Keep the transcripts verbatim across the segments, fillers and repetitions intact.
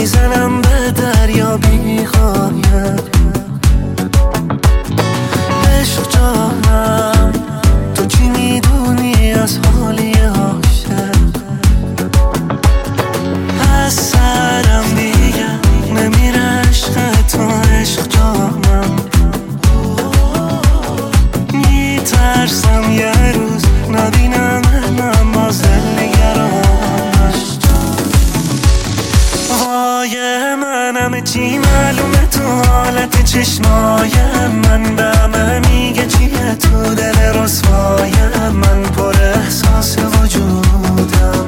میزنم به دریا بی‌غایت. عشق جانم تو چی میدونی از حالی عاشق؟ از سرم دیگه نمیره عشق تو. عشق جانم میترسم یه روز نبینم نماز نگرانش. وای منم چی معلومه تو حالت چشمای من، به همه میگه چیه تو دل رسوای من، پر احساس وجودم.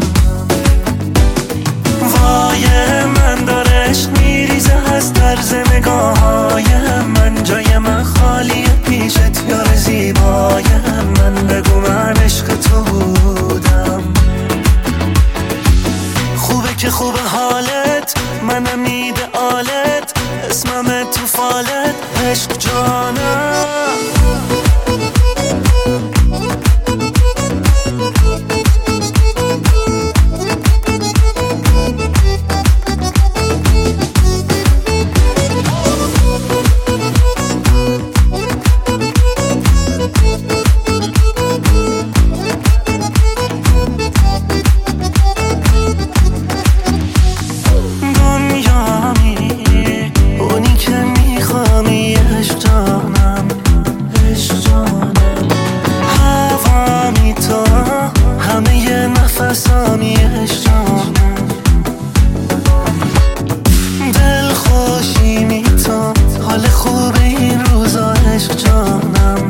وای من داره عشق میریزه از طرز نگاههای من، جای من خالیه پیشت یار زیبای من، بگو من عشق تو بودم. خوبه که خوبه حالت، منم ایدئالت، اسمم تو فالت، عشق جانم. نفسامی عشق جانم، دل خوشی میتون حال خوب این روزا عشق جانم.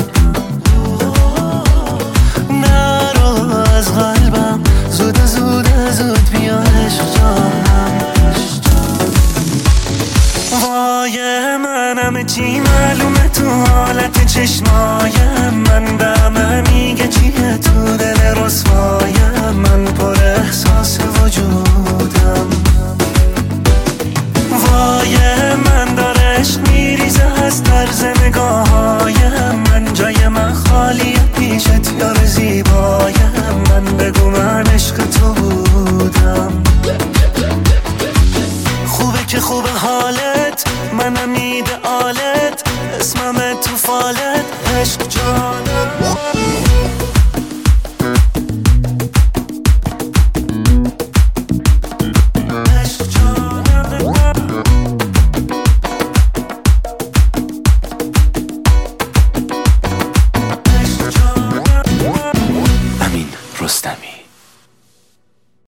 نرو از قلبم زود زود زود بیا عشق جانم. وای منم چی معلومه تو حالت چشمای من، به همه میگه چیه تو دل رسوای من، پر احساس وجودم. وای من داره عشق میریزه از طرز نگاههای من، جای من خالیه پیشت یار زیبای من، بگو من عشق تو بودم. خوبه که خوبه حالت، منم ایدئالت، اسمم تو فالت، عشق جانم. امین رستمی.